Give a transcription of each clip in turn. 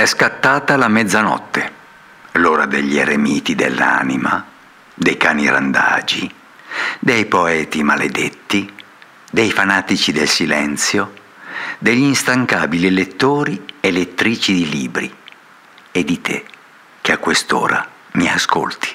È scattata la mezzanotte, l'ora degli eremiti dell'anima, dei cani randagi, dei poeti maledetti, dei fanatici del silenzio, degli instancabili lettori e lettrici di libri, e di te che a quest'ora mi ascolti.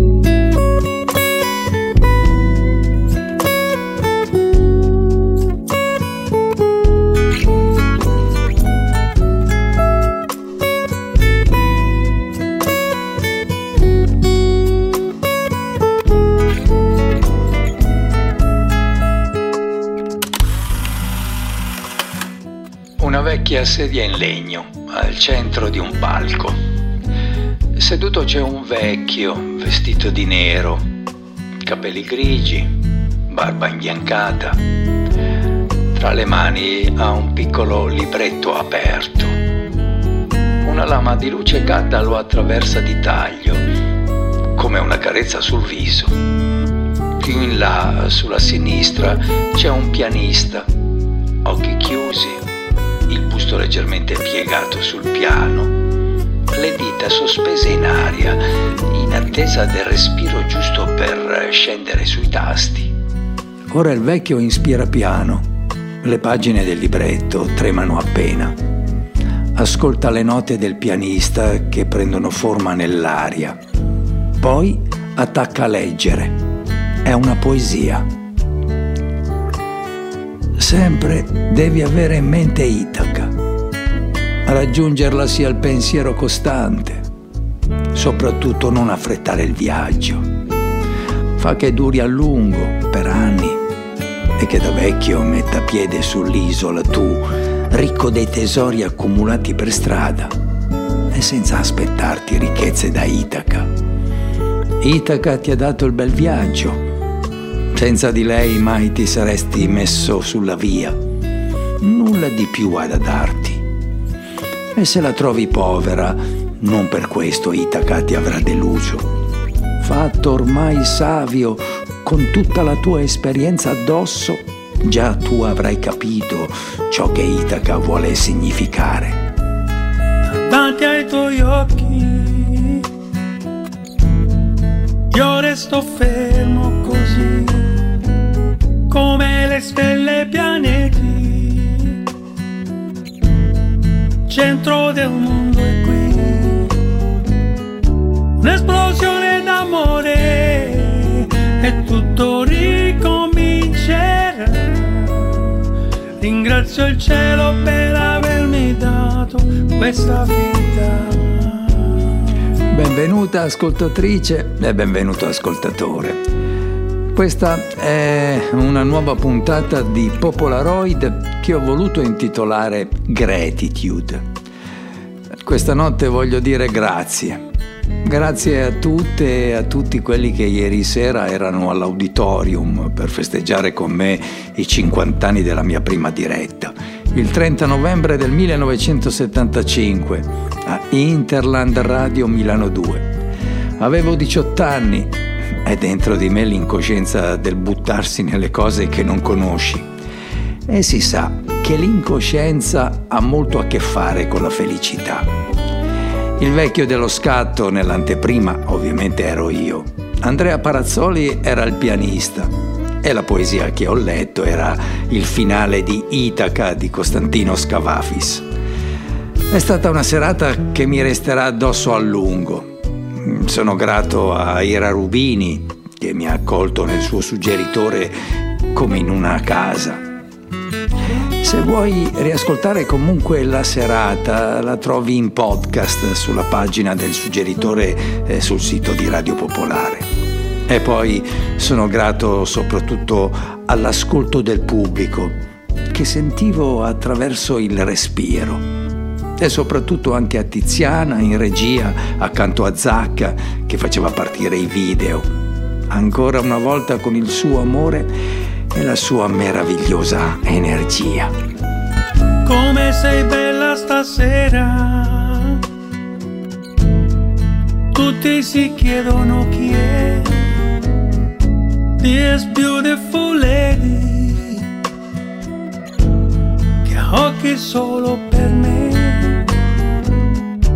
Una vecchia sedia in legno al centro di un palco. Seduto c'è un vecchio vestito di nero, capelli grigi, barba imbiancata. Tra le mani ha un piccolo libretto aperto. Una lama di luce calda lo attraversa di taglio, come una carezza sul viso. Più in là, sulla sinistra, c'è un pianista, occhi chiusi, il busto leggermente piegato sul piano, le dita sospese in aria, in attesa del respiro giusto per scendere sui tasti. Ora il vecchio inspira piano, le pagine del libretto tremano appena. Ascolta le note del pianista che prendono forma nell'aria. Poi attacca a leggere. È una poesia. Sempre devi avere in mente Itaca. Raggiungerla sia il pensiero costante. Soprattutto non affrettare il viaggio. Fa che duri a lungo, per anni, e che da vecchio metta piede sull'isola tu, ricco dei tesori accumulati per strada, e senza aspettarti ricchezze da Itaca. Itaca ti ha dato il bel viaggio. Senza di lei mai ti saresti messo sulla via. Nulla di più ha da darti. E se la trovi povera, non per questo Itaca ti avrà deluso. Fatto ormai savio, con tutta la tua esperienza addosso, già tu avrai capito ciò che Itaca vuole significare. Davanti ai tuoi occhi, io resto fermo così, come le stelle e pianeti, centro del mondo è qui, un'esplosione d'amore e tutto ricomincerà. Ringrazio il cielo per avermi dato questa vita. Benvenuta ascoltatrice e benvenuto ascoltatore. Questa è una nuova puntata di Popolaroid che ho voluto intitolare Gratitude. Questa notte voglio dire grazie. Grazie a tutte e a tutti quelli che ieri sera erano all'auditorium per festeggiare con me i 50 anni della mia prima diretta. Il 30 novembre del 1975 a Interland Radio Milano 2. Avevo 18 anni. È dentro di me l'incoscienza del buttarsi nelle cose che non conosci. E si sa che l'incoscienza ha molto a che fare con la felicità. Il vecchio dello scatto nell'anteprima ovviamente ero io. Andrea Parazzoli era il pianista e la poesia che ho letto era il finale di Itaca di Costantino Scavafis. È stata una serata che mi resterà addosso a lungo. Sono grato a Ira Rubini che mi ha accolto nel suo suggeritore come in una casa. Se vuoi riascoltare comunque la serata, la trovi in podcast sulla pagina del suggeritore sul sito di Radio Popolare. E poi sono grato soprattutto all'ascolto del pubblico che sentivo attraverso il respiro. E soprattutto anche a Tiziana in regia accanto a Zacca che faceva partire i video, ancora una volta con il suo amore e la sua meravigliosa energia. Come sei bella stasera, tutti si chiedono chi è. This beautiful lady che ha occhi solo per me.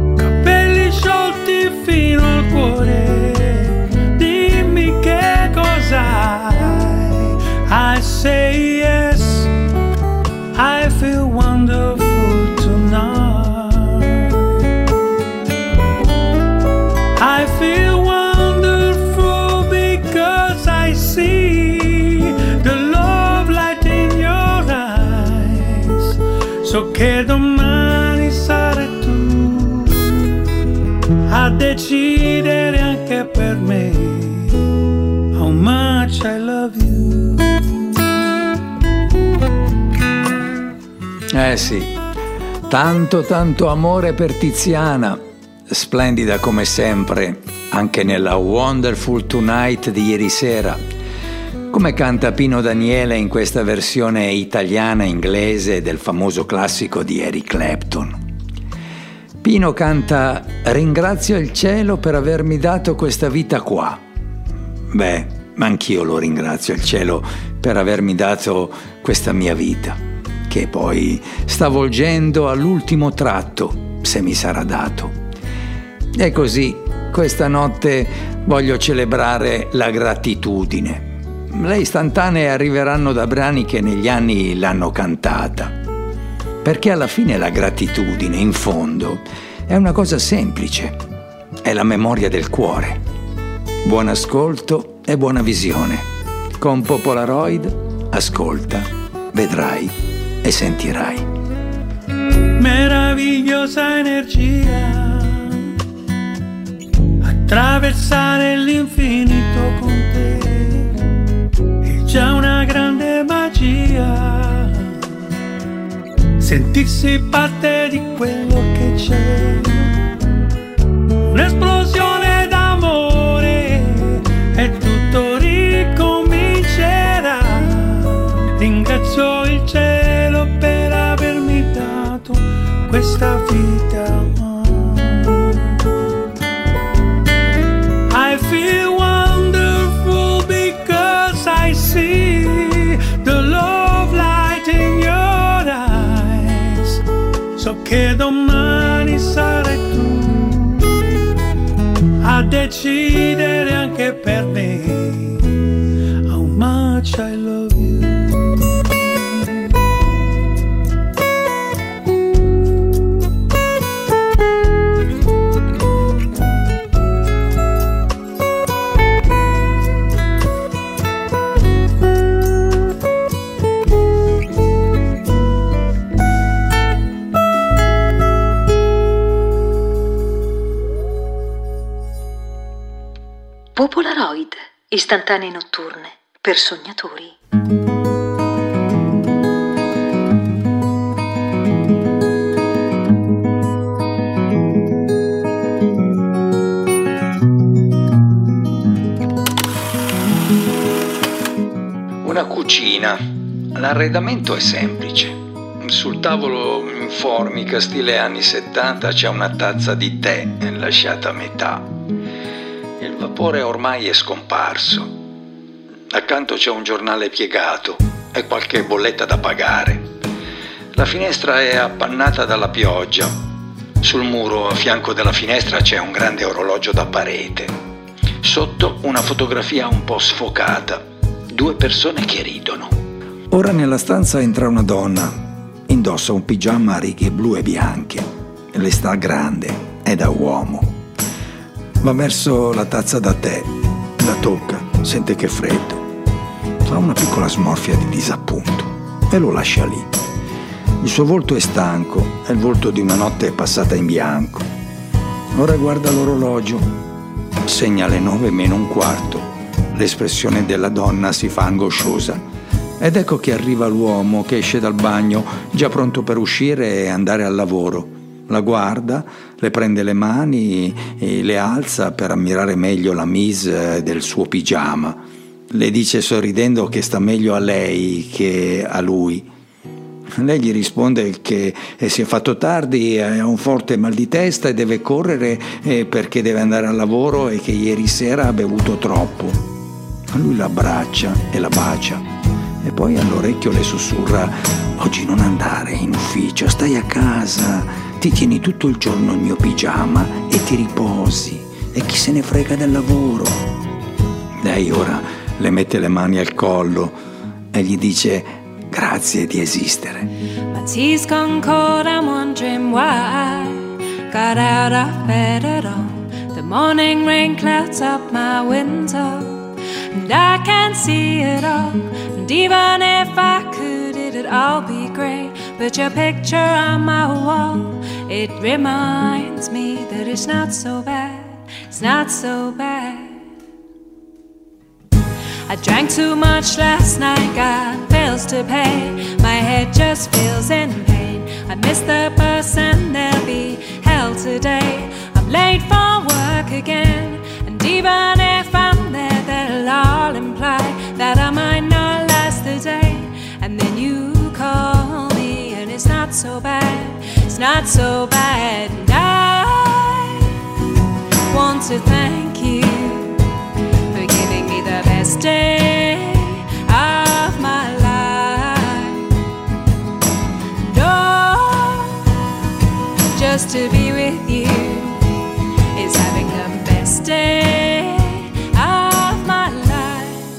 say yes. I feel wonderful tonight. I feel wonderful because I see the love light in your eyes. So che domani sarai tu a decidere anche per me how much I love you. Sì, tanto amore per Tiziana, splendida come sempre, anche nella Wonderful Tonight di ieri sera, come canta Pino Daniele in questa versione italiana-inglese del famoso classico di Eric Clapton. Pino canta «Ringrazio il cielo per avermi dato questa vita qua». Beh, anch'io lo ringrazio il cielo per avermi dato questa mia vita, che poi sta volgendo all'ultimo tratto, se mi sarà dato. E così, questa notte voglio celebrare la gratitudine. Le istantanee arriveranno da brani che negli anni l'hanno cantata, perché alla fine la gratitudine, in fondo, è una cosa semplice, è la memoria del cuore. Buon ascolto e buona visione. Con Popolaroid, ascolta, vedrai e sentirai. Meravigliosa energia, attraversare l'infinito con te è già una grande magia. Sentirsi parte di quello che c'è, un'esplosione d'amore e tutto ricomincerà. Ringrazio il cielo per avermi dato questa vita. I feel wonderful because I see the love light in your eyes. So che domani sarai tu a decidere anche per me how much I love you. Popolaroid, istantanee notturne per sognatori. Una cucina. L'arredamento è semplice. Sul tavolo in formica stile anni 70 c'è una tazza di tè lasciata a metà. Il vapore ormai è scomparso. Accanto c'è un giornale piegato e qualche bolletta da pagare. La finestra è appannata dalla pioggia. Sul muro a fianco della finestra c'è un grande orologio da parete. Sotto una fotografia un po' sfocata. 2 persone che ridono. Ora nella stanza entra una donna. Indossa un pigiama a righe blu e bianche. Le sta grande, è da uomo. Va verso la tazza da tè, la tocca, sente che è freddo. Ha una piccola smorfia di disappunto e lo lascia lì. Il suo volto è stanco, è il volto di una notte passata in bianco. Ora guarda l'orologio, segna le 9:45. L'espressione della donna si fa angosciosa. Ed ecco che arriva l'uomo che esce dal bagno, già pronto per uscire e andare al lavoro. La guarda, le prende le mani e le alza per ammirare meglio la mise del suo pigiama. Le dice sorridendo che sta meglio a lei che a lui. Lei gli risponde che si è fatto tardi, ha un forte mal di testa e deve correre perché deve andare al lavoro e che ieri sera ha bevuto troppo. Lui la abbraccia e la bacia e poi all'orecchio le sussurra: oggi non andare in ufficio, stai a casa. Ti tieni tutto il giorno il mio pigiama e ti riposi, e chi se ne frega del lavoro. Lei ora le mette le mani al collo e gli dice grazie di esistere. My tea's gone cold, I'm wondering why I got out of bed at all. The morning rain clouds up my window, and I can't see it all. And even if I could, it'd all be great. But your picture on my wall, it reminds me that it's not so bad, it's not so bad. I drank too much last night, got bills to pay. My head just feels in pain. I missed the bus and there'll be hell today. I'm late for work again, and even if I'm there, that'll all imply that I might not last the day. And then you call me and it's not so bad, it's not so bad. And I want to thank you for giving me the best day of my life. And oh, just to be with you is having the best day of my life.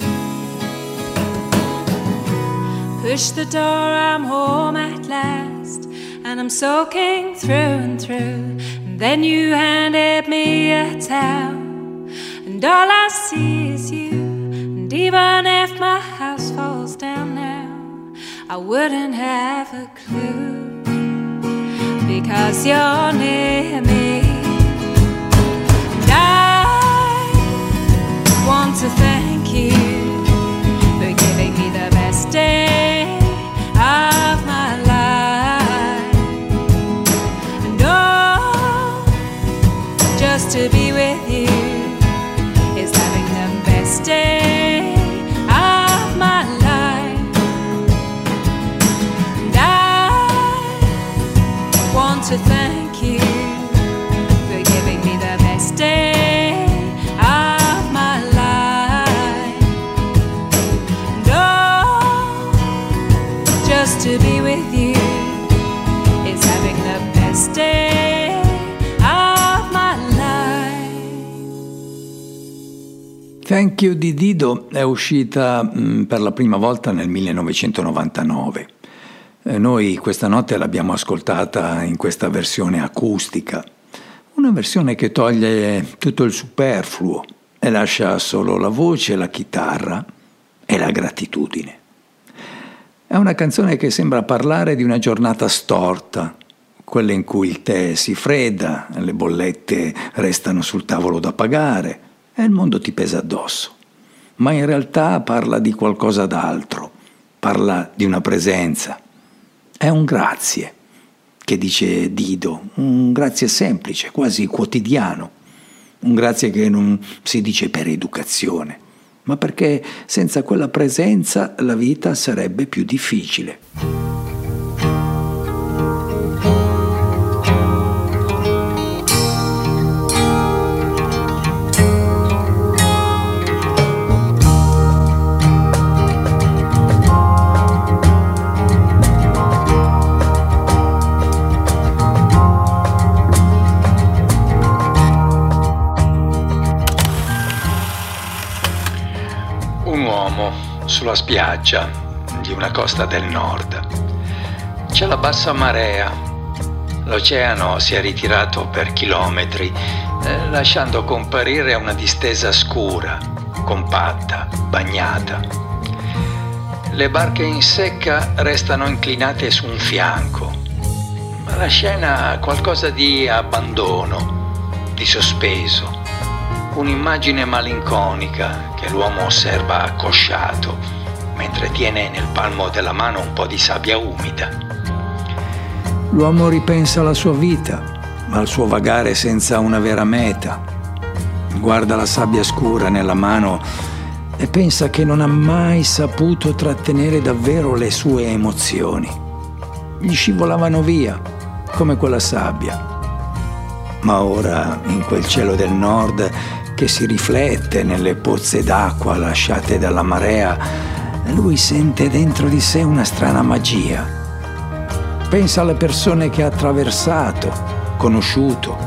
Push the door, I'm home at last, and I'm soaking through and through. And then you handed me a towel, and all I see is you. And even if my house falls down now, I wouldn't have a clue, because you're near me. And I want to thank you for giving me the best day of my life. And oh, just to be with you is having the best day of my life. And I want to thank you for giving me the best day of my life. And oh, just to be with you is having the best day of my life. Thank You di Dido è uscita per la prima volta nel 1999. Noi questa notte l'abbiamo ascoltata in questa versione acustica, una versione che toglie tutto il superfluo e lascia solo la voce, la chitarra e la gratitudine. È una canzone che sembra parlare di una giornata storta, quella in cui il tè si fredda, le bollette restano sul tavolo da pagare e il mondo ti pesa addosso. Ma in realtà parla di qualcosa d'altro, parla di una presenza. È un grazie, che dice Dido, un grazie semplice, quasi quotidiano, un grazie che non si dice per educazione, ma perché senza quella presenza la vita sarebbe più difficile. Sulla spiaggia di una costa del nord c'è la bassa marea, l'oceano si è ritirato per chilometri, lasciando comparire una distesa scura, compatta, bagnata. Le barche in secca restano inclinate su un fianco, ma la scena ha qualcosa di abbandono, di sospeso, un'immagine malinconica che l'uomo osserva accosciato mentre tiene nel palmo della mano un po' di sabbia umida. L'uomo ripensa alla sua vita, al suo vagare senza una vera meta. Guarda la sabbia scura nella mano e pensa che non ha mai saputo trattenere davvero le sue emozioni. Gli scivolavano via, come quella sabbia. Ma ora, in quel cielo del nord che si riflette nelle pozze d'acqua lasciate dalla marea, lui sente dentro di sé una strana magia. Pensa alle persone che ha attraversato, conosciuto.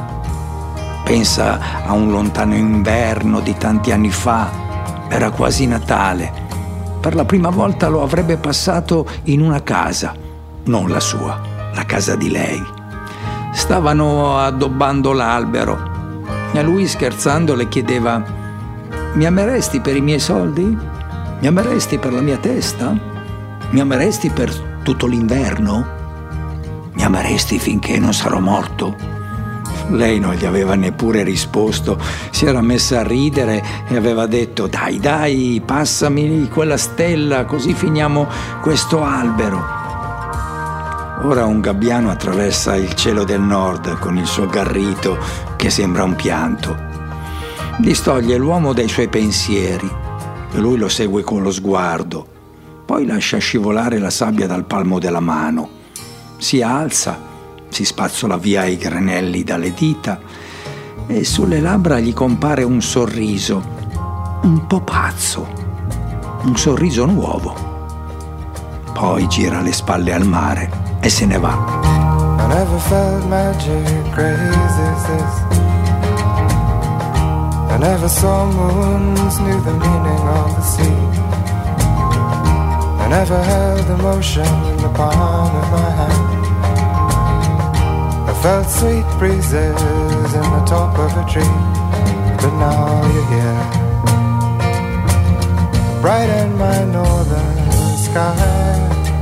Pensa a un lontano inverno di tanti anni fa. Era quasi Natale per la prima volta lo avrebbe passato in una casa, non la sua, la casa di lei. Stavano addobbando l'albero e lui, scherzando, le chiedeva: «Mi ameresti per i miei soldi? Mi ameresti per la mia testa? Mi ameresti per tutto l'inverno? Mi ameresti finché non sarò morto?» Lei non gli aveva neppure risposto, si era messa a ridere e aveva detto: «Dai, dai, passami quella stella, così finiamo questo albero». Ora un gabbiano attraversa il cielo del nord con il suo garrito che sembra un pianto. Distoglie l'uomo dai suoi pensieri e lui lo segue con lo sguardo. Poi lascia scivolare la sabbia dal palmo della mano. Si alza, si spazzola via i granelli dalle dita e sulle labbra gli compare un sorriso, un po' pazzo, un sorriso nuovo. Poi gira le spalle al mare e se ne va. I never felt magic crazy as this. I never saw moons, knew the meaning of the sea. I never held emotion in the palm of my hand. I felt sweet breezes in the top of a tree, but now you're here, bright in my northern sky.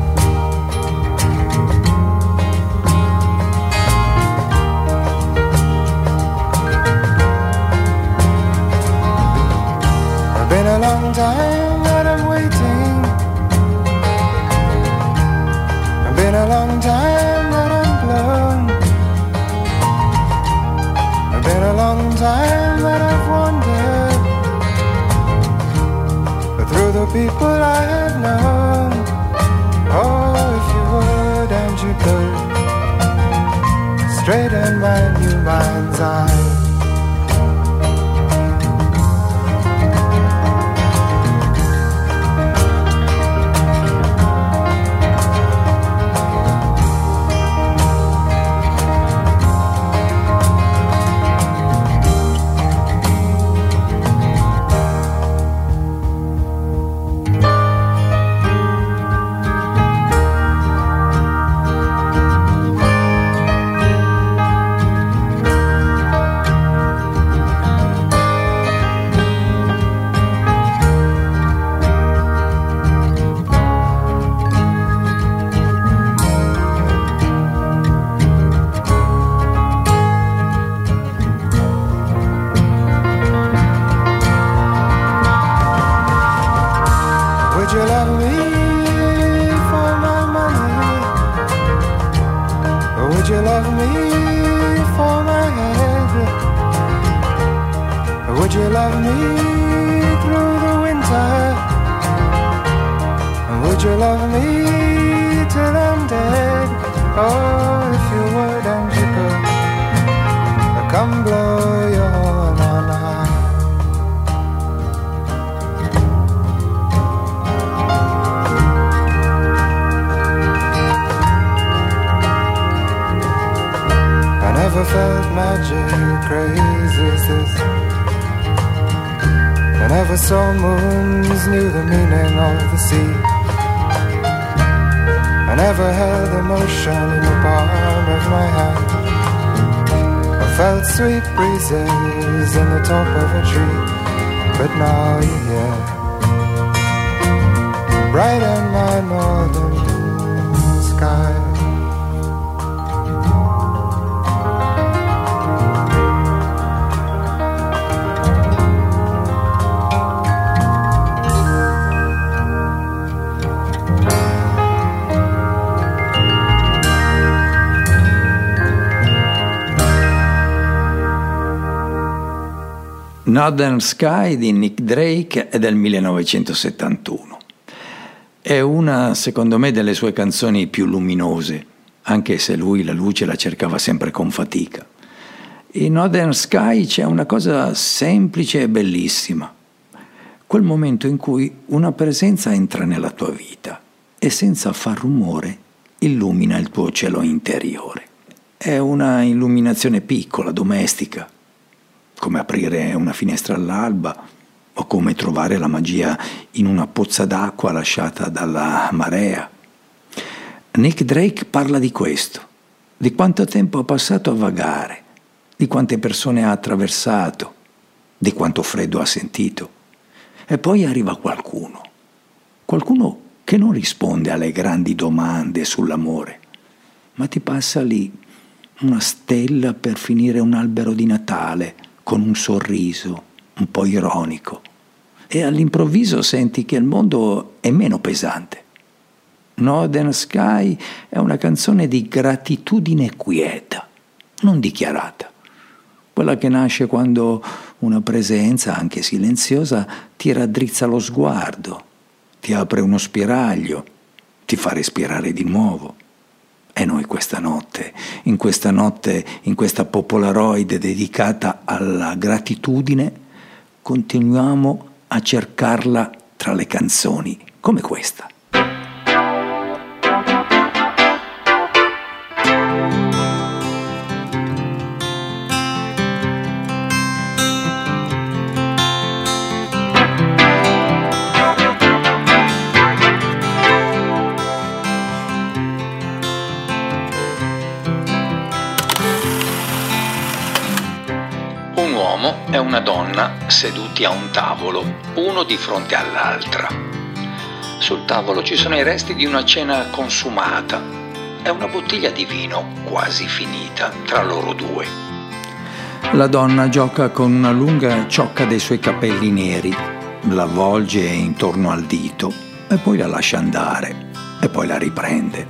It's been a long time that I'm waiting. It's been a long time that I'm blown. It's been a long time that I've wandered, but through the people I have known. Oh, if you would and you could, straight in my new mind's eye. Sweet breezes in the top of a tree, but now you're here, bright in my northern sky. Northern Sky di Nick Drake è del 1971. È una, secondo me, delle sue canzoni più luminose, anche se lui la luce la cercava sempre con fatica. In Northern Sky c'è una cosa semplice e bellissima. Quel momento in cui una presenza entra nella tua vita e senza far rumore illumina il tuo cielo interiore. È una illuminazione piccola, domestica, come aprire una finestra all'alba o come trovare la magia in una pozza d'acqua lasciata dalla marea. Nick Drake parla di questo, di quanto tempo ha passato a vagare, di quante persone ha attraversato, di quanto freddo ha sentito. E poi arriva qualcuno che non risponde alle grandi domande sull'amore, ma ti passa lì una stella per finire un albero di Natale con un sorriso un po' ironico, e all'improvviso senti che il mondo è meno pesante. Northern Sky è una canzone di gratitudine quieta, non dichiarata, quella che nasce quando una presenza, anche silenziosa, ti raddrizza lo sguardo, ti apre uno spiraglio, ti fa respirare di nuovo. E noi in questa Popolaroid dedicata alla gratitudine, continuiamo a cercarla tra le canzoni come questa. Un uomo e una donna seduti a un tavolo, uno di fronte all'altra. Sul tavolo ci sono i resti di una cena consumata e una bottiglia di vino quasi finita tra loro due. La donna gioca con una lunga ciocca dei suoi capelli neri, la avvolge intorno al dito e poi la lascia andare e poi la riprende.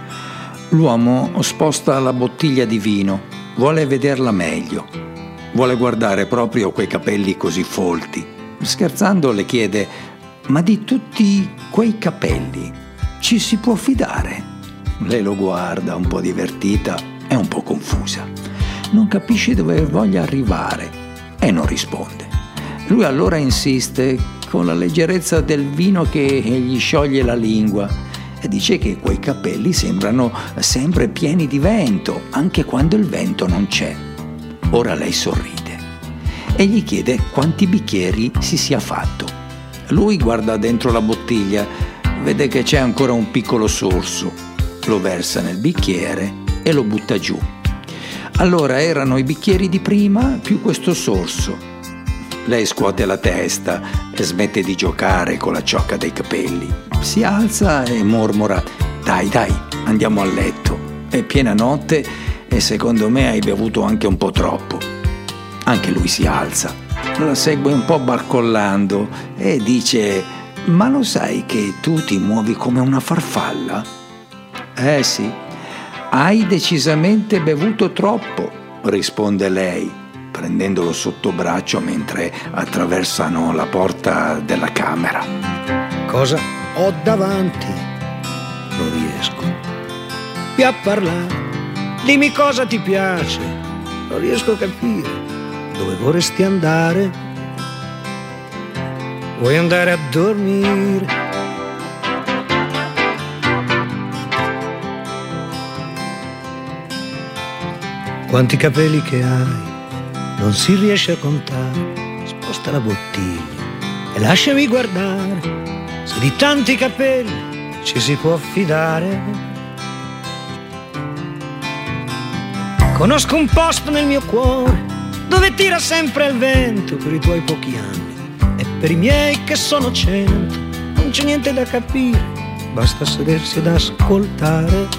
L'uomo sposta la bottiglia di vino, vuole vederla meglio. Vuole guardare proprio quei capelli così folti. Scherzando le chiede: ma di tutti quei capelli ci si può fidare? Lei lo guarda un po' divertita e un po' confusa. Non capisce dove voglia arrivare e non risponde. Lui allora insiste con la leggerezza del vino che gli scioglie la lingua e dice che quei capelli sembrano sempre pieni di vento, anche quando il vento non c'è. Ora lei sorride e gli chiede quanti bicchieri si sia fatto. Lui guarda dentro la bottiglia, vede che c'è ancora un piccolo sorso, lo versa nel bicchiere e lo butta giù. Allora erano i bicchieri di prima più questo sorso. Lei scuote la testa e smette di giocare con la ciocca dei capelli. Si alza e mormora: dai, andiamo a letto. È piena notte e secondo me hai bevuto anche un po' troppo. Anche lui si alza, la segue un po' barcollando e dice: ma lo sai che tu ti muovi come una farfalla? Sì, hai decisamente bevuto troppo, risponde lei, prendendolo sotto braccio mentre attraversano la porta della camera. Cosa ho davanti? Non riesco più a parlare. Dimmi cosa ti piace, non riesco a capire dove vorresti andare. Vuoi andare a dormire? Quanti capelli che hai, non si riesce a contare. Sposta la bottiglia e lasciami guardare se di tanti capelli ci si può fidare. Conosco un posto nel mio cuore dove tira sempre il vento per i tuoi pochi anni e per i miei che sono 100. Non c'è niente da capire, basta sedersi ad ascoltare.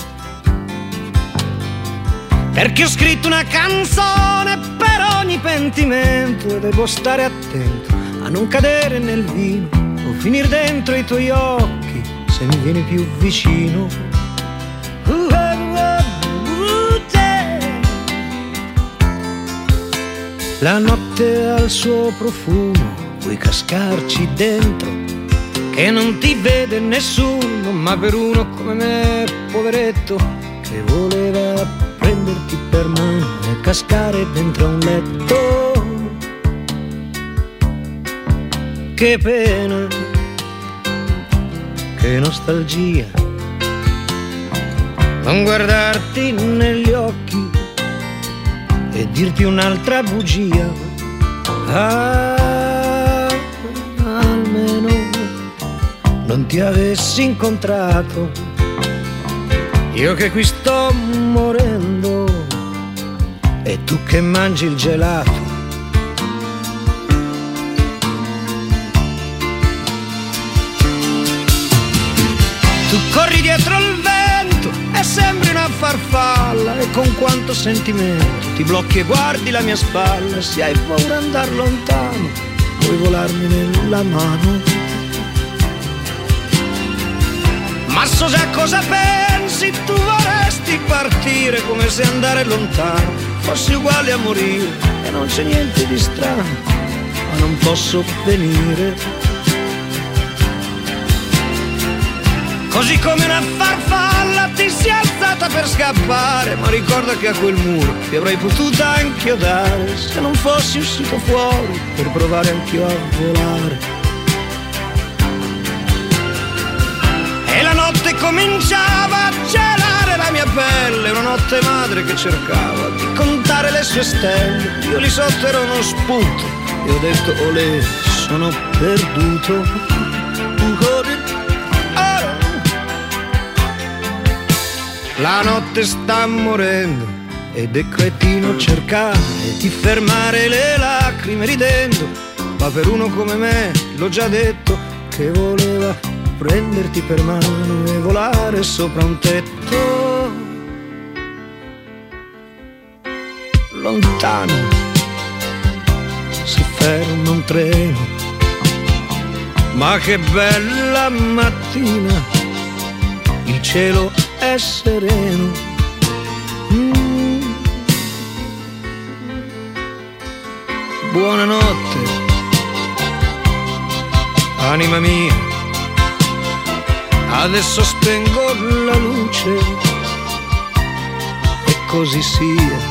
Perché ho scritto una canzone per ogni pentimento e devo stare attento a non cadere nel vino o finir dentro i tuoi occhi se mi vieni più vicino. La notte ha il suo profumo, puoi cascarci dentro, che non ti vede nessuno, ma per uno come me, poveretto, che voleva prenderti per mano e cascare dentro un letto. Che pena, che nostalgia, non guardarti negli occhi e dirti un'altra bugia. non ti avessi incontrato, io che qui sto morendo e tu che mangi il gelato. Tu corri dietro il vento e sembri una farfalla, e con quanto sentimento ti blocchi e guardi la mia spalla. Se hai paura di andar lontano, vuoi volarmi nella mano. Ma so già cosa pensi, tu vorresti partire come se andare lontano fosse uguale a morire, e non c'è niente di strano, ma non posso venire. Così come una farfalla ti sei alzata per scappare, ma ricorda che a quel muro ti avrei potuta inchiodare se non fossi uscito fuori per provare anch'io a volare. E la notte cominciava a gelare la mia pelle, una notte madre che cercava di contare le sue stelle. Io lì sotto ero uno sputo e ho detto olè, sono perduto. La notte sta morendo ed è cretino cercare di fermare le lacrime ridendo, ma per uno come me, l'ho già detto, che voleva prenderti per mano e volare sopra un tetto lontano. Si ferma un treno, ma che bella mattina, il cielo è sereno. Buonanotte, anima mia, adesso spengo la luce e così sia.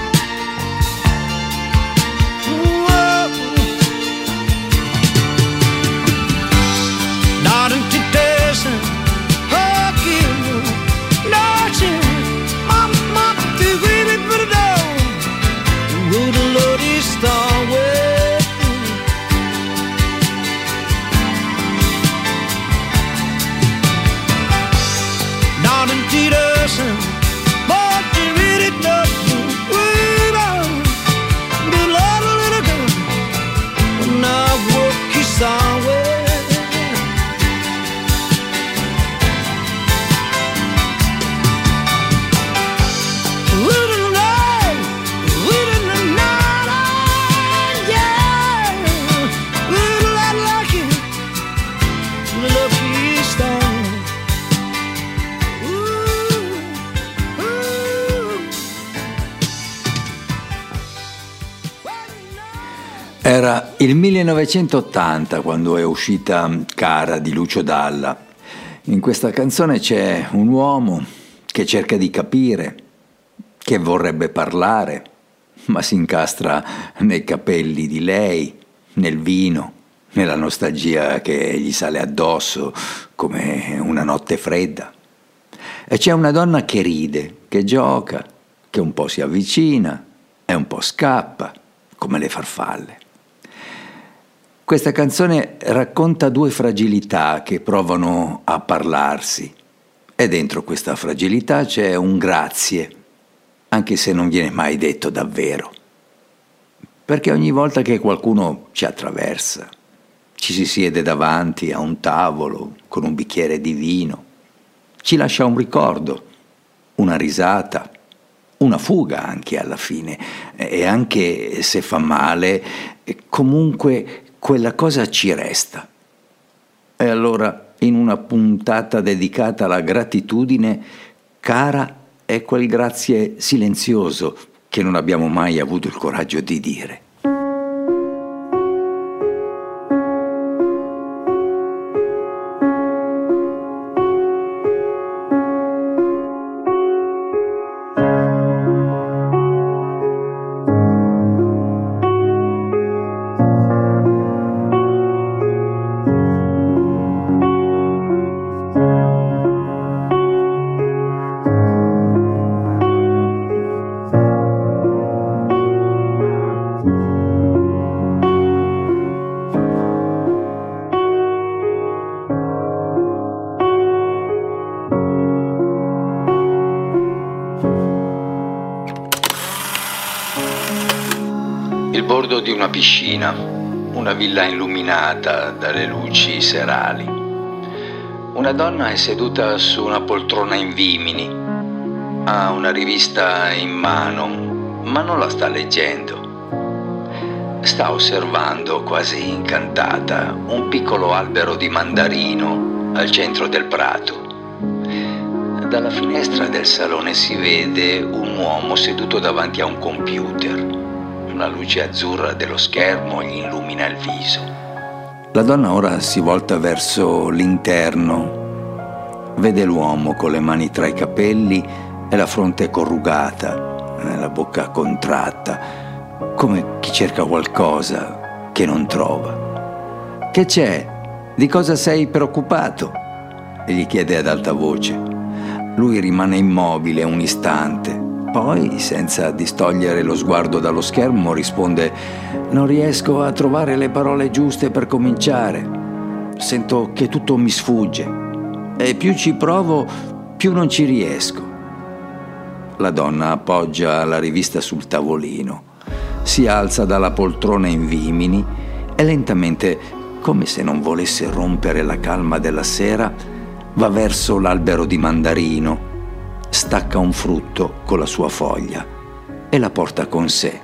Era il 1980 quando è uscita Cara di Lucio Dalla. In questa canzone c'è un uomo che cerca di capire, che vorrebbe parlare, ma si incastra nei capelli di lei, nel vino, nella nostalgia che gli sale addosso come una notte fredda. E c'è una donna che ride, che gioca, che un po' si avvicina e un po' scappa, come le farfalle. Questa canzone racconta due fragilità che provano a parlarsi, e dentro questa fragilità c'è un grazie, anche se non viene mai detto davvero. Perché ogni volta che qualcuno ci attraversa, ci si siede davanti a un tavolo con un bicchiere di vino, ci lascia un ricordo, una risata, una fuga anche alla fine, e anche se fa male, comunque quella cosa ci resta. E allora, in una puntata dedicata alla gratitudine, Cara è quel grazie silenzioso che non abbiamo mai avuto il coraggio di dire. Il bordo di una piscina, una villa illuminata dalle luci serali. Una donna è seduta su una poltrona in vimini, ha una rivista in mano, ma non la sta leggendo. Sta osservando, quasi incantata, un piccolo albero di mandarino al centro del prato. Dalla finestra del salone si vede un uomo seduto davanti a un computer. La luce azzurra dello schermo gli illumina il viso. La donna ora si volta verso l'interno. Vede l'uomo con le mani tra i capelli e la fronte corrugata, la bocca contratta, come chi cerca qualcosa che non trova. «Che c'è? Di cosa sei preoccupato?» gli chiede ad alta voce. Lui rimane immobile un istante. Poi, senza distogliere lo sguardo dallo schermo, risponde: «Non riesco a trovare le parole giuste per cominciare. Sento che tutto mi sfugge. E più ci provo, più non ci riesco». La donna appoggia la rivista sul tavolino, si alza dalla poltrona in vimini e lentamente, come se non volesse rompere la calma della sera, va verso l'albero di mandarino, stacca un frutto con la sua foglia e la porta con sé.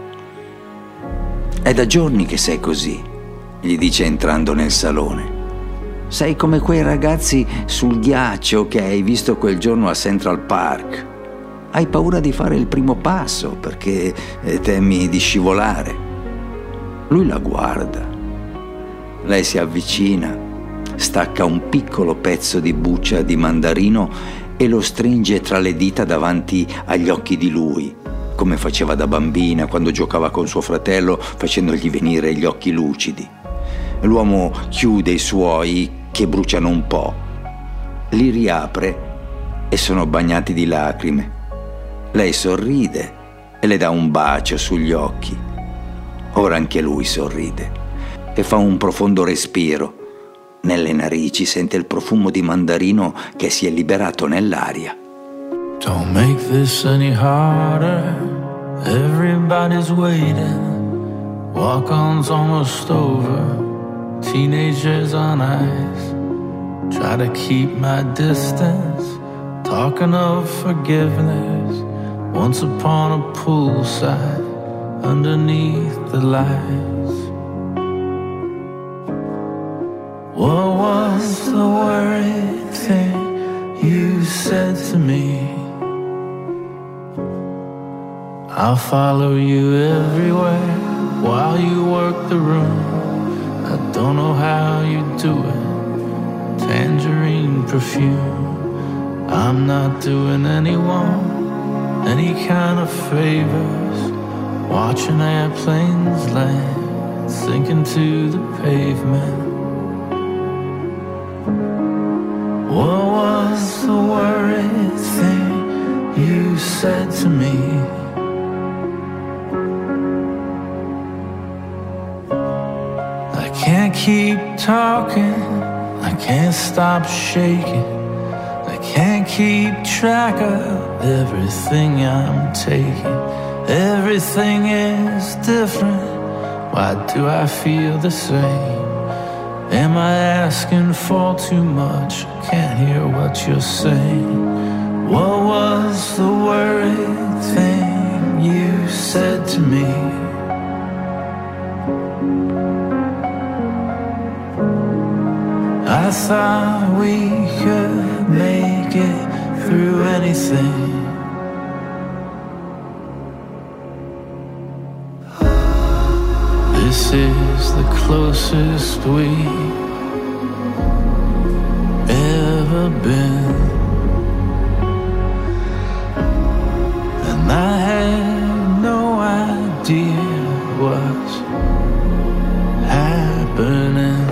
«È da giorni che sei così», gli dice entrando nel salone. «Sei come quei ragazzi sul ghiaccio che hai visto quel giorno a Central Park. Hai paura di fare il primo passo perché temi di scivolare». Lui la guarda. Lei si avvicina, stacca un piccolo pezzo di buccia di mandarino e lo stringe tra le dita davanti agli occhi di lui, come faceva da bambina quando giocava con suo fratello facendogli venire gli occhi lucidi. L'uomo chiude i suoi che bruciano un po', li riapre e sono bagnati di lacrime. Lei sorride e le dà un bacio sugli occhi. Ora anche lui sorride e fa un profondo respiro. Nelle narici sente il profumo di mandarino che si è liberato nell'aria. Don't make this any harder. Everybody's waiting. Walk-on's almost over. Teenagers on ice. Try to keep my distance. Talking of forgiveness. Once upon a poolside. Underneath the lights. What was the worried thing you said to me? I'll follow you everywhere while you work the room. I don't know how you do it. Tangerine perfume. I'm not doing anyone any kind of favors. Watching airplanes land, sinking to the pavement. What was the worried thing you said to me? I can't keep talking, I can't stop shaking, I can't keep track of everything I'm taking. Everything is different, why do I feel the same? Am I asking for too much? I can't hear what you're saying. What was the worried thing you said to me? I thought we could make it through anything. This is the closest we've ever been, and I had no idea what's happening.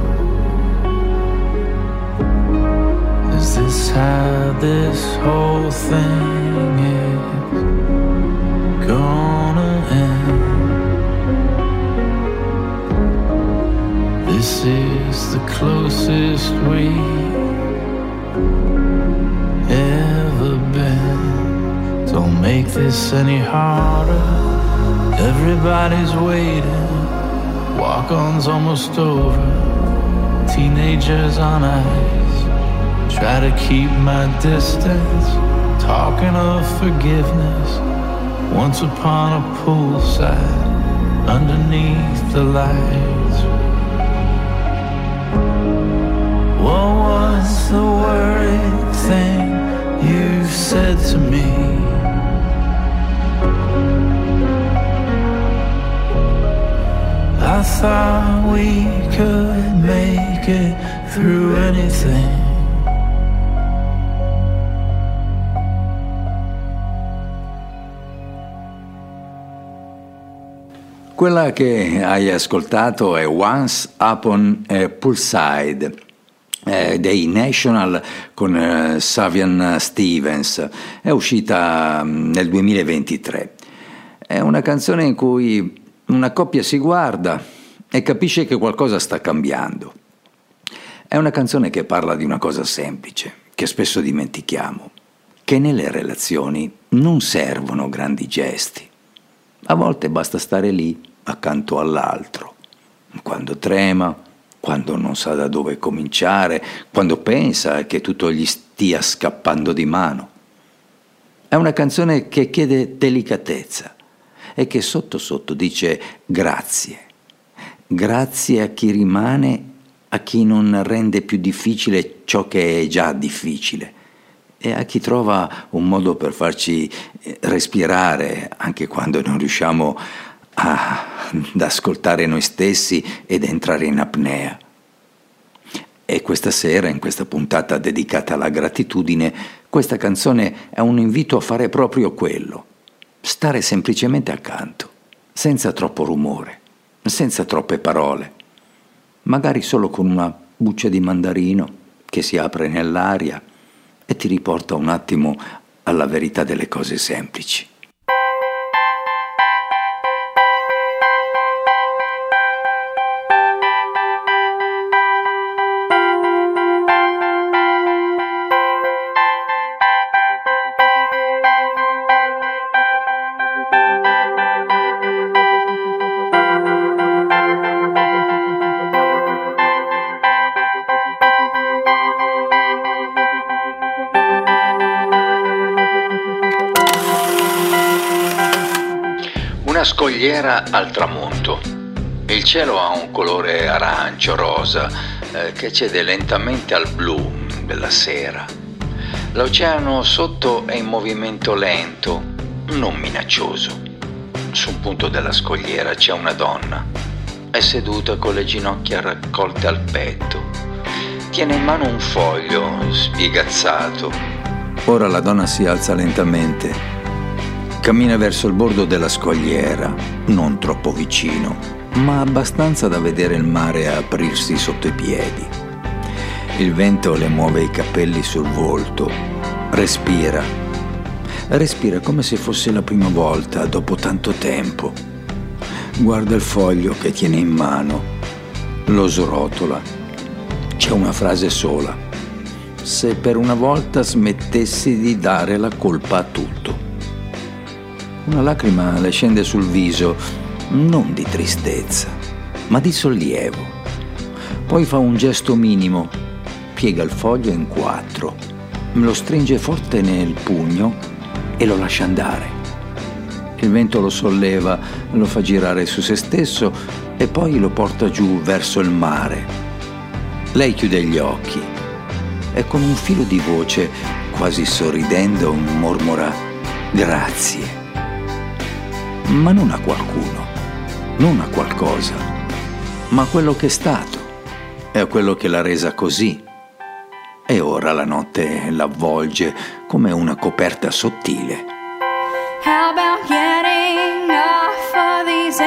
Is this how this whole thing is gonna end? This is the closest we've ever been. Don't make this any harder. Everybody's waiting, walk-on's almost over, teenagers on ice, try to keep my distance, talking of forgiveness, once upon a poolside, underneath the lights. What was the worried thing you said to me? I thought we could make it through anything. Quella che hai ascoltato è Once Upon a Poolside dei National con Sufjan Stevens. È uscita nel 2023. È una canzone in cui una coppia si guarda e capisce che qualcosa sta cambiando. È una canzone che parla di una cosa semplice, che spesso dimentichiamo, che nelle relazioni non servono grandi gesti. A volte basta stare lì, accanto all'altro, quando trema, quando non sa da dove cominciare, quando pensa che tutto gli stia scappando di mano. È una canzone che chiede delicatezza e che sotto sotto dice grazie. Grazie a chi rimane, a chi non rende più difficile ciò che è già difficile e a chi trova un modo per farci respirare anche quando non riusciamo ad ascoltare noi stessi ed entrare in apnea. E questa sera, in questa puntata dedicata alla gratitudine, questa canzone è un invito a fare proprio quello. Stare semplicemente accanto, senza troppo rumore, senza troppe parole, magari solo con una buccia di mandarino che si apre nell'aria e ti riporta un attimo alla verità delle cose semplici. Una scogliera al tramonto. Il cielo ha un colore arancio, rosa, che cede lentamente al blu della sera. L'oceano sotto è in movimento lento, non minaccioso. Su un punto della scogliera c'è una donna. È seduta con le ginocchia raccolte al petto. Tiene in mano un foglio spiegazzato. Ora la donna si alza lentamente. Cammina verso il bordo della scogliera, non troppo vicino, ma abbastanza da vedere il mare aprirsi sotto i piedi. Il vento le muove i capelli sul volto. Respira come se fosse la prima volta dopo tanto tempo. Guarda il foglio che tiene in mano, lo srotola. C'è una frase sola: se per una volta smettessi di dare la colpa a tutto. Una lacrima le scende sul viso, non di tristezza, ma di sollievo. Poi fa un gesto minimo, piega il foglio in 4, lo stringe forte nel pugno e lo lascia andare. Il vento lo solleva, lo fa girare su se stesso e poi lo porta giù verso il mare. Lei chiude gli occhi e con un filo di voce, quasi sorridendo, mormora grazie. Ma non a qualcuno, non a qualcosa, ma a quello che è stato e a quello che l'ha resa così. E ora la notte l'avvolge come una coperta sottile. How about getting off of these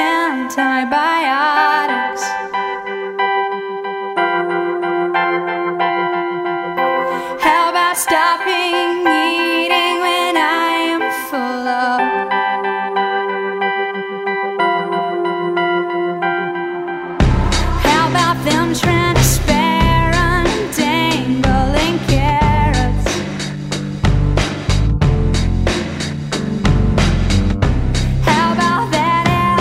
antibiotics? How about stopping eating when I am full of? How about them trying to spare untangling carrots? How about that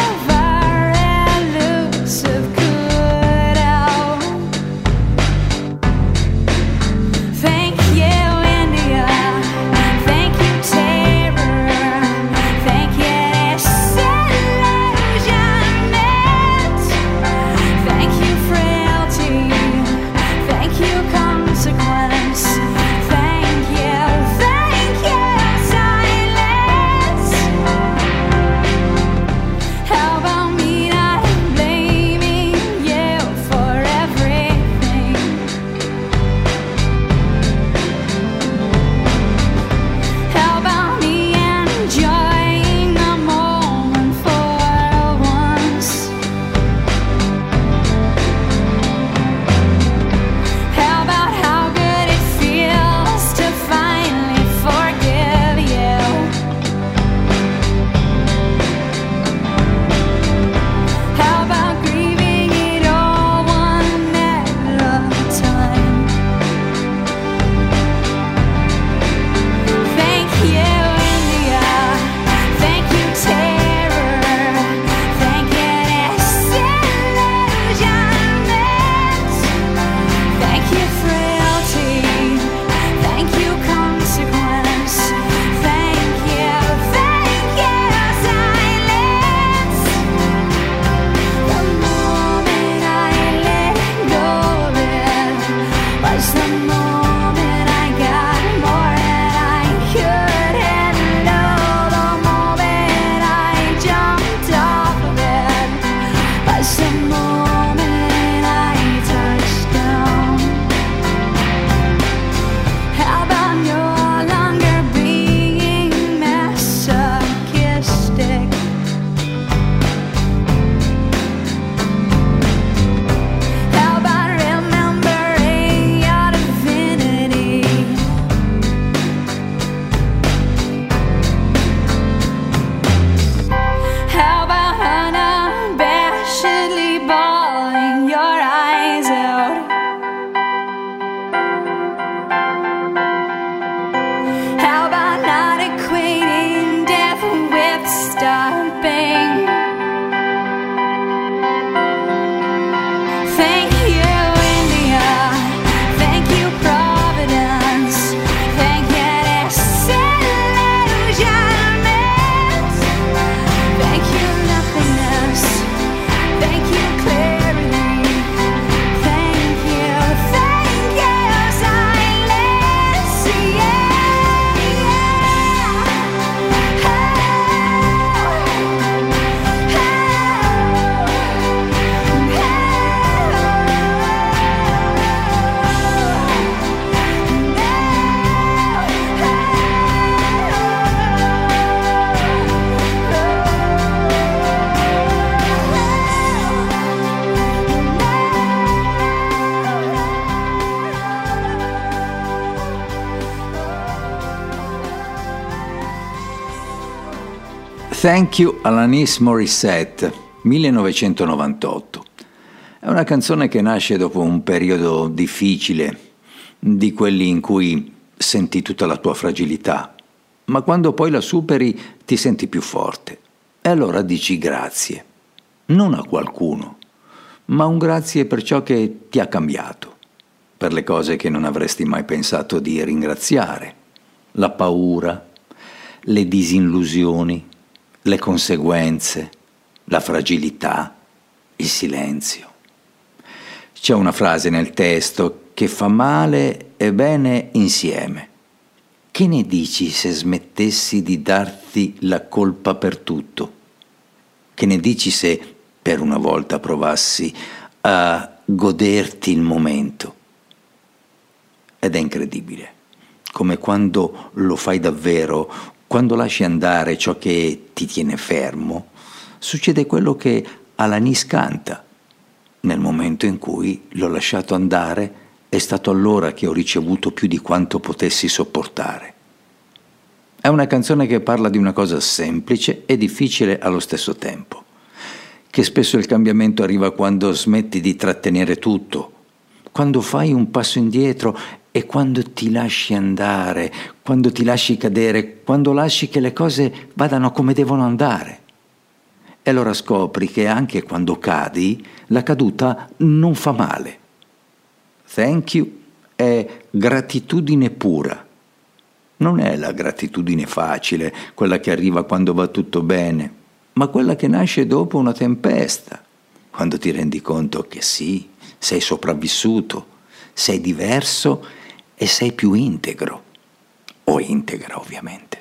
Thank You Alanis Morissette, 1998. È una canzone che nasce dopo un periodo difficile, di quelli in cui senti tutta la tua fragilità, ma quando poi la superi ti senti più forte. E allora dici grazie, non a qualcuno, ma un grazie per ciò che ti ha cambiato, per le cose che non avresti mai pensato di ringraziare, la paura, le disillusioni, le conseguenze, la fragilità, il silenzio. C'è una frase nel testo che fa male e bene insieme. Che ne dici se smettessi di darti la colpa per tutto? Che ne dici se per una volta provassi a goderti il momento? Ed è incredibile, come quando lo fai davvero, quando lasci andare ciò che ti tiene fermo, succede quello che Alanis canta. Nel momento in cui l'ho lasciato andare, è stato allora che ho ricevuto più di quanto potessi sopportare. È una canzone che parla di una cosa semplice e difficile allo stesso tempo, che spesso il cambiamento arriva quando smetti di trattenere tutto, quando fai un passo indietro e quando ti lasci andare, quando ti lasci cadere, quando lasci che le cose vadano come devono andare. E allora scopri che anche quando cadi, la caduta non fa male. Thank you è gratitudine pura. Non è la gratitudine facile, quella che arriva quando va tutto bene, ma quella che nasce dopo una tempesta, quando ti rendi conto che sì, sei sopravvissuto, sei diverso e sei più integro, o integra ovviamente.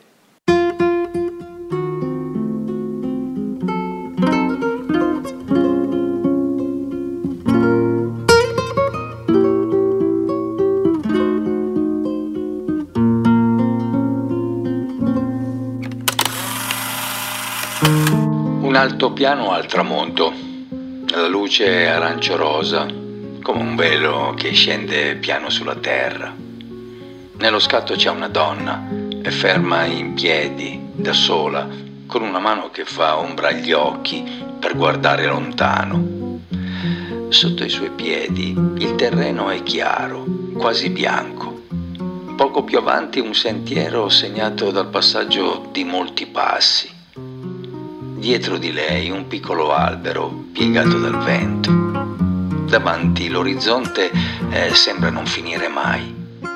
Un altopiano al tramonto, la luce arancio-rosa, come un velo che scende piano sulla terra. Nello scatto c'è una donna, è ferma in piedi, da sola, con una mano che fa ombra agli occhi per guardare lontano. Sotto i suoi piedi il terreno è chiaro, quasi bianco. Poco più avanti un sentiero segnato dal passaggio di molti passi. Dietro di lei un piccolo albero piegato dal vento. Davanti l'orizzonte sembra non finire mai.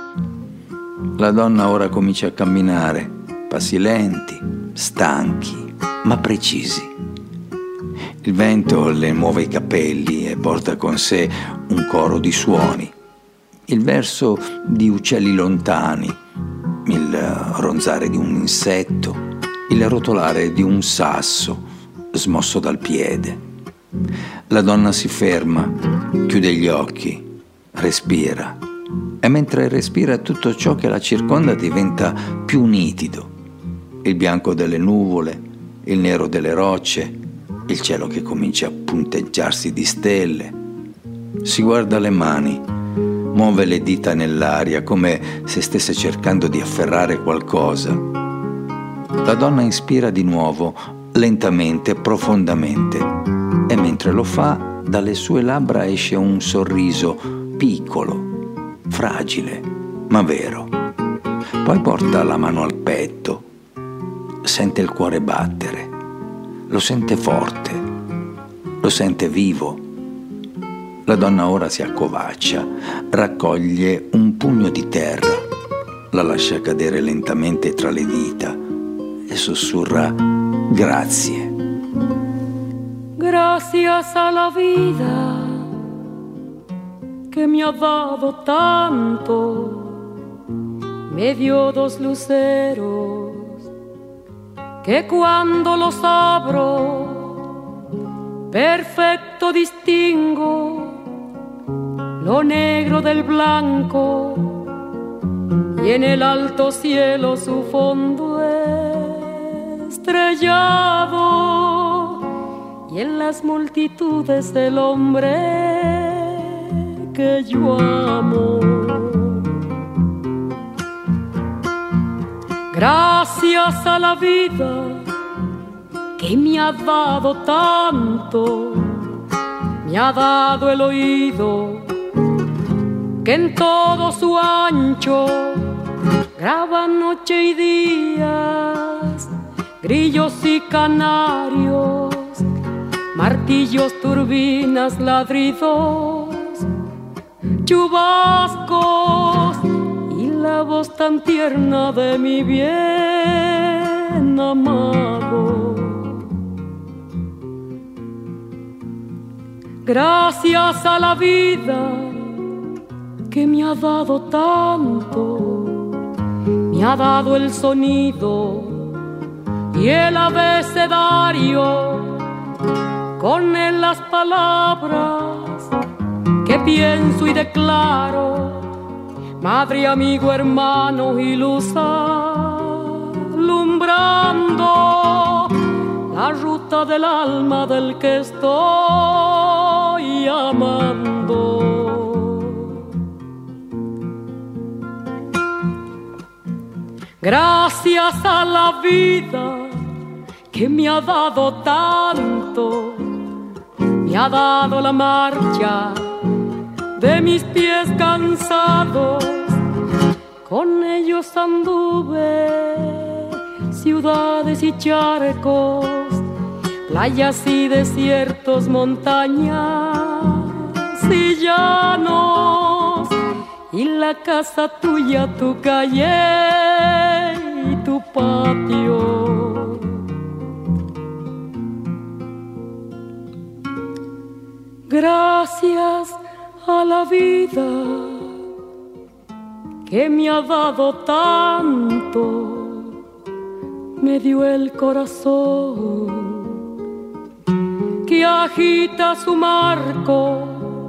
La donna ora comincia a camminare, passi lenti, stanchi, ma precisi. Il vento le muove i capelli e porta con sé un coro di suoni. Il verso di uccelli lontani, il ronzare di un insetto, il rotolare di un sasso smosso dal piede. La donna si ferma, chiude gli occhi, respira. E mentre respira tutto ciò che la circonda diventa più nitido. Il bianco delle nuvole, il nero delle rocce, il cielo che comincia a punteggiarsi di stelle. Si guarda le mani, muove le dita nell'aria come se stesse cercando di afferrare qualcosa. La donna inspira di nuovo, lentamente, profondamente, e mentre lo fa, dalle sue labbra esce un sorriso piccolo, fragile, ma vero. Poi porta la mano al petto, sente il cuore battere, lo sente forte, lo sente vivo. La donna ora si accovaccia, raccoglie un pugno di terra, la lascia cadere lentamente tra le dita e sussurra grazie. Gracias a la vida que me ha dado tanto, me dio dos luceros que cuando los abro perfecto distingo lo negro del blanco y en el alto cielo su fondo estrellado y en las multitudes del hombre que yo amo. Gracias a la vida que me ha dado tanto, me ha dado el oído que en todo su ancho graba noche y días, grillos y canarios, martillos, turbinas, ladridos, chubascos y la voz tan tierna de mi bien amado. Gracias a la vida que me ha dado tanto, me ha dado el sonido y el abecedario, con él las palabras que pienso y declaro, madre, amigo, hermano y luz alumbrando la ruta del alma del que estoy amando. Gracias a la vida que me ha dado tanto, me ha dado la marcha de mis pies cansados, con ellos anduve ciudades y charcos, playas y desiertos, montañas y llanos, y la casa tuya, tu calle y tu patio. Gracias a la vida que me ha dado tanto, me dio el corazón que agita su marco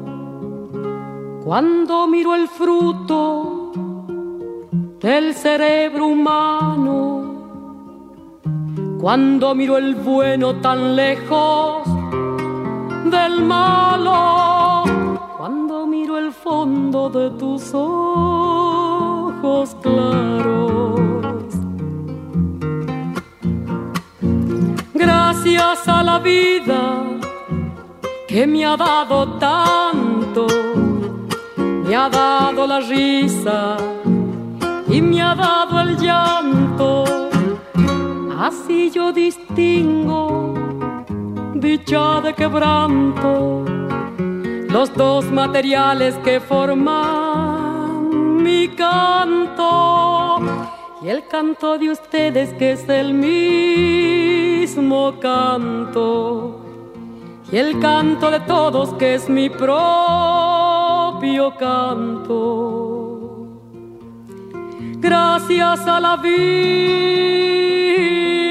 cuando miro el fruto del cerebro humano, cuando miro el bueno tan lejos del malo, cuando miro el fondo de tus ojos claros. Gracias a la vida que me ha dado tanto, me ha dado la risa y me ha dado el llanto, así yo distingo dicha de quebranto, los dos materiales que forman mi canto, y el canto de ustedes que es el mismo canto, y el canto de todos que es mi propio canto. Gracias a la vida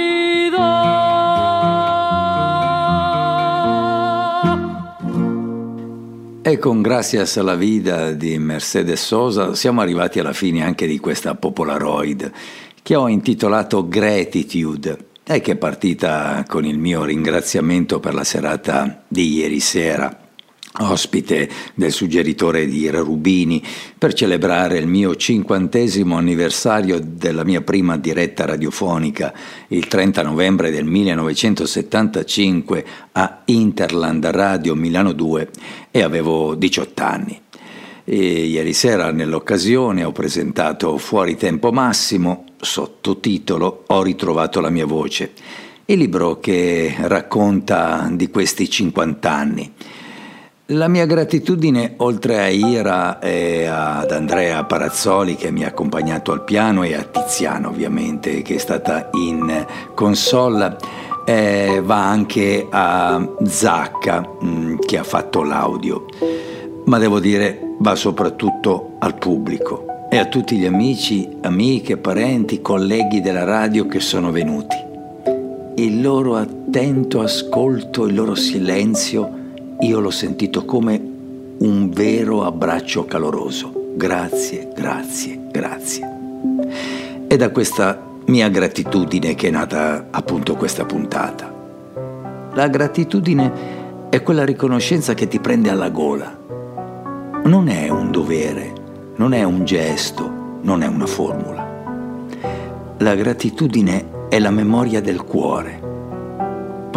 E con Gracias alla Vida di Mercedes Sosa siamo arrivati alla fine anche di questa Polaroid che ho intitolato Gratitude e che è partita con il mio ringraziamento per la serata di ieri sera, ospite del suggeritore di Ira Rubini, per celebrare il mio 50° anniversario della mia prima diretta radiofonica il 30 novembre del 1975 a Interland Radio Milano 2 e avevo 18 anni. E ieri sera nell'occasione ho presentato Fuori Tempo Massimo, sottotitolo Ho ritrovato la mia voce, il libro che racconta di questi 50 anni. La mia gratitudine, oltre a Ira e ad Andrea Parazzoli che mi ha accompagnato al piano e a Tiziana ovviamente che è stata in console, va anche a Zacca che ha fatto l'audio, ma devo dire va soprattutto al pubblico e a tutti gli amici, amiche, parenti, colleghi della radio che sono venuti. Il loro attento ascolto, il loro silenzio, io l'ho sentito come un vero abbraccio caloroso. Grazie, grazie, grazie. È da questa mia gratitudine che è nata appunto questa puntata. La gratitudine è quella riconoscenza che ti prende alla gola. Non è un dovere, non è un gesto, non è una formula. La gratitudine è la memoria del cuore,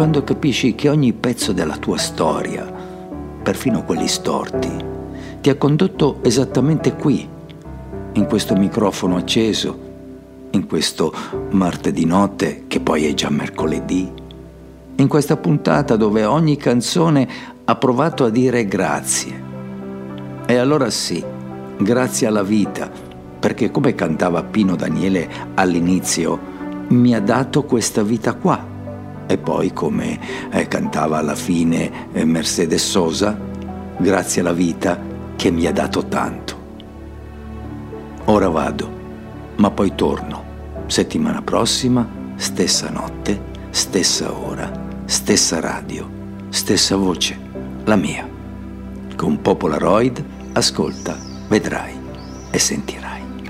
quando capisci che ogni pezzo della tua storia, perfino quelli storti, ti ha condotto esattamente qui, in questo microfono acceso, in questo martedì notte che poi è già mercoledì, in questa puntata dove ogni canzone ha provato a dire grazie. E allora sì, grazie alla vita, perché come cantava Pino Daniele all'inizio, mi ha dato questa vita qua. E poi come cantava alla fine Mercedes Sosa, grazie alla vita che mi ha dato tanto. Ora vado, ma poi torno. Settimana prossima, stessa notte, stessa ora, stessa radio, stessa voce, la mia. Con Popolaroid, ascolta, vedrai e sentirai.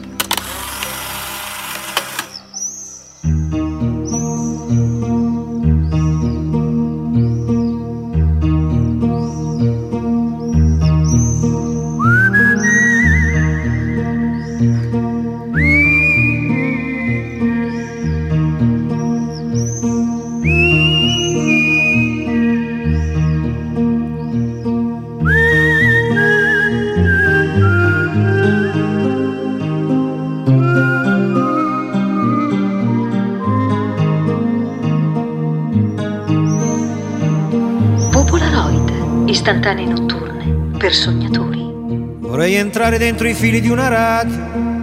Istantanee notturne per sognatori. Vorrei entrare dentro i fili di una radio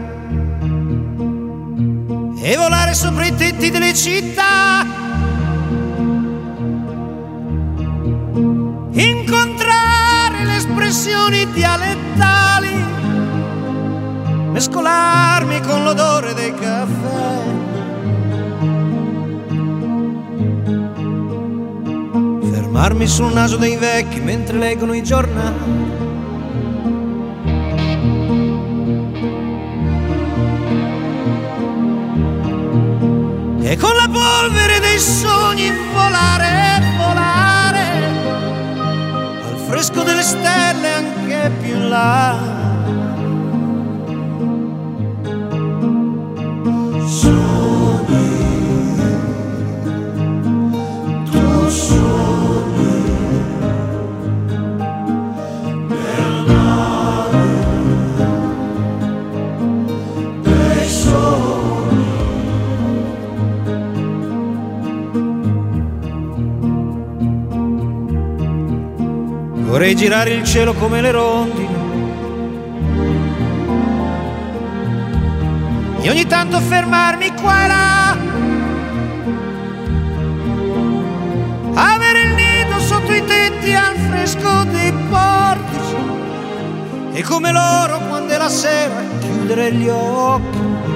e volare sopra i tetti delle città, incontrare le espressioni dialettali, mescolarmi con l'odore dei caffè, fermarmi sul naso dei vecchi mentre leggono i giornali, e con la polvere dei sogni volare, volare al fresco delle stelle anche più in là. Vorrei girare il cielo come le rondini e ogni tanto fermarmi qua e là, avere il nido sotto i tetti al fresco dei portici e come loro quando è la sera chiudere gli occhi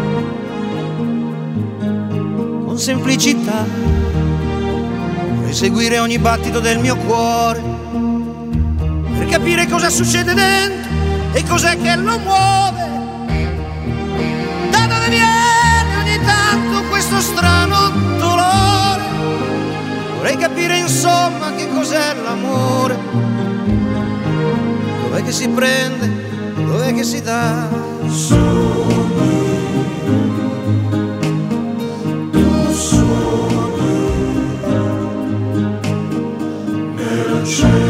con semplicità. Vorrei seguire ogni battito del mio cuore per capire cosa succede dentro e cos'è che lo muove, da dove viene ogni tanto questo strano dolore. Vorrei capire insomma che cos'è l'amore, dov'è che si prende, dov'è che si dà. Tu sogni nella cielo.